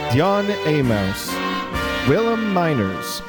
Dion Amos, Willem Miners.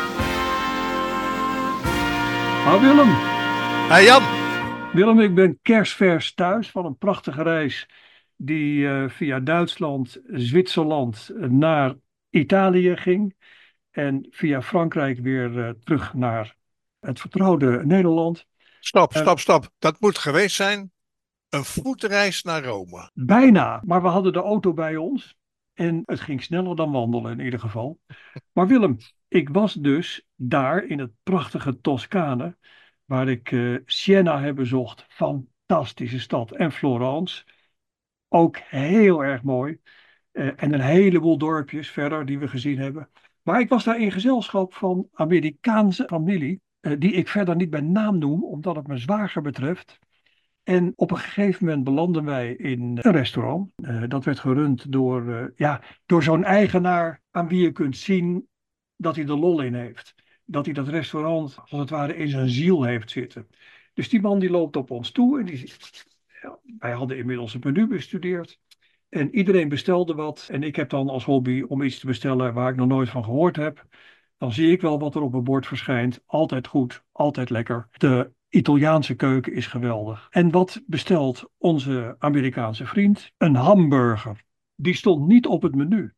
Willem. Hey Jan. Willem, ik ben kerstvers thuis van een prachtige reis die via Duitsland, Zwitserland naar Italië ging. En via Frankrijk weer terug naar het vertrouwde Nederland. Eh, Stop. Dat moet geweest zijn een voetreis naar Rome. Bijna, maar we hadden de auto bij ons. En het ging sneller dan wandelen in ieder geval. Maar Willem, ik was dus daar in het prachtige Toscane, waar ik Siena heb bezocht. Fantastische stad. En Florence, ook heel erg mooi. En een heleboel dorpjes verder die we gezien hebben. Maar ik was daar in gezelschap van Amerikaanse familie, die ik verder niet bij naam noem, omdat het mijn zwager betreft. En op een gegeven moment belanden wij in een restaurant. Dat werd gerund door zo'n eigenaar aan wie je kunt zien dat hij de lol in heeft. Dat hij dat restaurant als het ware in zijn ziel heeft zitten. Dus die man die loopt op ons toe en die zegt, ja, wij hadden inmiddels het menu bestudeerd. En iedereen bestelde wat. En ik heb dan als hobby om iets te bestellen waar ik nog nooit van gehoord heb. Dan zie ik wel wat er op een bord verschijnt. Altijd goed, altijd lekker. De Italiaanse keuken is geweldig. En wat bestelt onze Amerikaanse vriend? Een hamburger. Die stond niet op het menu.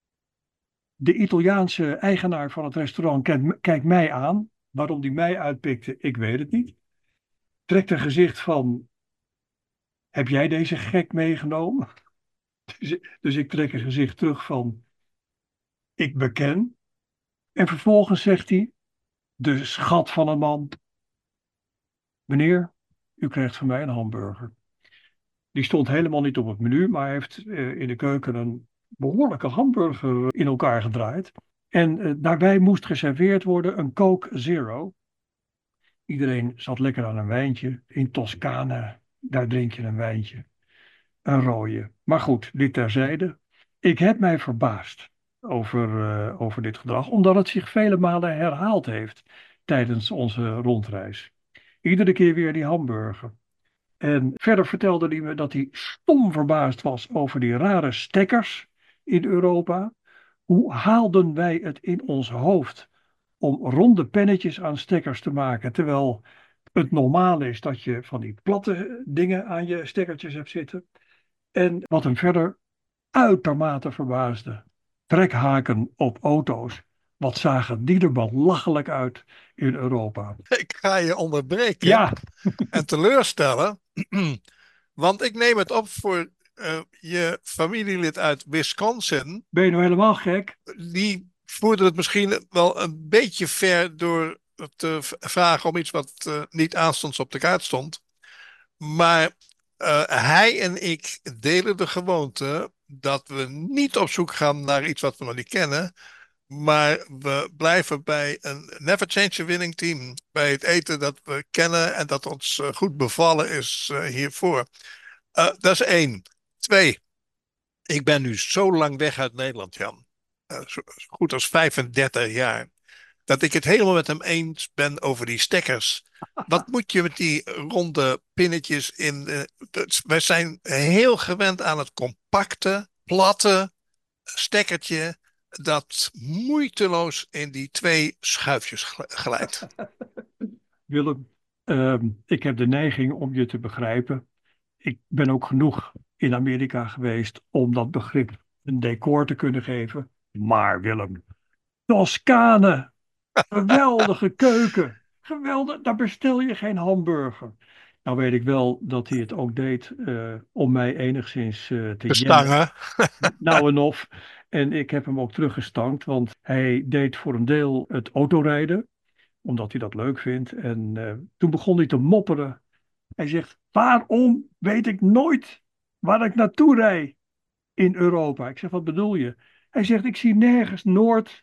De Italiaanse eigenaar van het restaurant kijkt mij aan. Waarom die mij uitpikte, ik weet het niet. Trekt een gezicht van, heb jij deze gek meegenomen? Dus ik trek een gezicht terug van, ik beken. En vervolgens zegt hij, de schat van een man. Meneer, u krijgt van mij een hamburger. Die stond helemaal niet op het menu, maar hij heeft in de keuken een behoorlijke hamburger in elkaar gedraaid. En daarbij moest geserveerd worden een Coke Zero. Iedereen zat lekker aan een wijntje. In Toscane, daar drink je een wijntje. Een rode. Maar goed, dit terzijde. Ik heb mij verbaasd over dit gedrag, omdat het zich vele malen herhaald heeft tijdens onze rondreis. Iedere keer weer die hamburger. En verder vertelde hij me dat hij stom verbaasd was over die rare stekkers in Europa. Hoe haalden wij het in ons hoofd om ronde pennetjes aan stekkers te maken, terwijl het normaal is dat je van die platte dingen aan je stekkertjes hebt zitten. En wat hem verder uitermate verbaasde, trekhaken op auto's. Wat zagen die er belachelijk uit in Europa. Ik ga je onderbreken Ja, en teleurstellen. Want ik neem het op voor je familielid uit Wisconsin. ben je nou helemaal gek? Die voerde het misschien wel een beetje ver door te vragen om iets wat niet aanstonds op de kaart stond. Maar hij en ik delen de gewoonte dat we niet op zoek gaan naar iets wat we nog niet kennen. Maar we blijven bij een never change a winning team. Bij het eten dat we kennen en dat ons goed bevallen is hiervoor. Dat is één. Twee, ik ben nu zo lang weg uit Nederland, Jan. Zo goed als 35 jaar. Dat ik het helemaal met hem eens ben over die stekkers. Wat moet je met die ronde pinnetjes in? Wij zijn heel gewend aan het compacte, platte stekkertje dat moeiteloos in die twee schuifjes glijdt. Willem, ik heb de neiging om je te begrijpen. Ik ben ook genoeg in Amerika geweest om dat begrip een decor te kunnen geven. Maar Willem, Toscane, geweldige keuken. Geweldig, daar bestel je geen hamburger. Nou weet ik wel dat hij het ook deed om mij enigszins te De jennen. stangen. Nou en of. En ik heb hem ook teruggestankt, want hij deed voor een deel het autorijden, omdat hij dat leuk vindt. En toen begon hij te mopperen. Hij zegt, waarom weet ik nooit waar ik naartoe rijd in Europa? Ik zeg, wat bedoel je? Hij zegt, ik zie nergens Noord,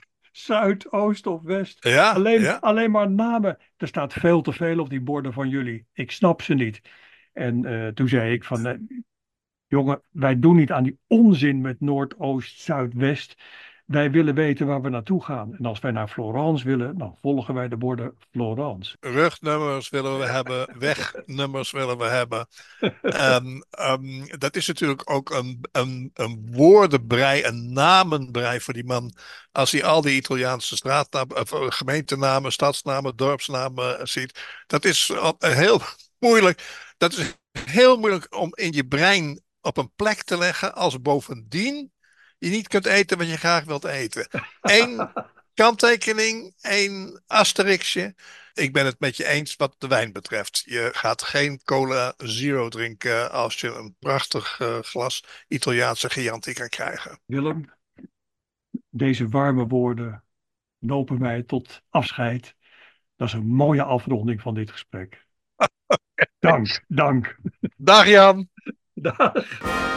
Zuid, Oost of West. Ja, Alleen, ja. alleen maar namen. Er staat veel te veel op die borden van jullie. Ik snap ze niet. En toen zei ik van, jongen, wij doen niet aan die onzin met Noord, Oost, Zuid, West. wij willen weten waar we naartoe gaan. En als wij naar Florence willen, dan volgen wij de borden Florence. Rugnummers willen we hebben, wegnummers willen we hebben. Dat is natuurlijk ook een woordenbrei, een namenbrei voor die man. Als hij al die Italiaanse straatnamen, gemeentenamen, stadsnamen, dorpsnamen ziet. Dat is heel moeilijk. Dat is heel moeilijk om in je brein op een plek te leggen. Als bovendien je niet kunt eten wat je graag wilt eten. Eén kanttekening, één asterixje. Ik ben het met je eens wat de wijn betreft. Je gaat geen cola zero drinken als je een prachtig glas Italiaanse Chianti kan krijgen. Willem, deze warme woorden lopen mij tot afscheid. Dat is een mooie afronding van dit gesprek. Dank. Dag Jan! Dag.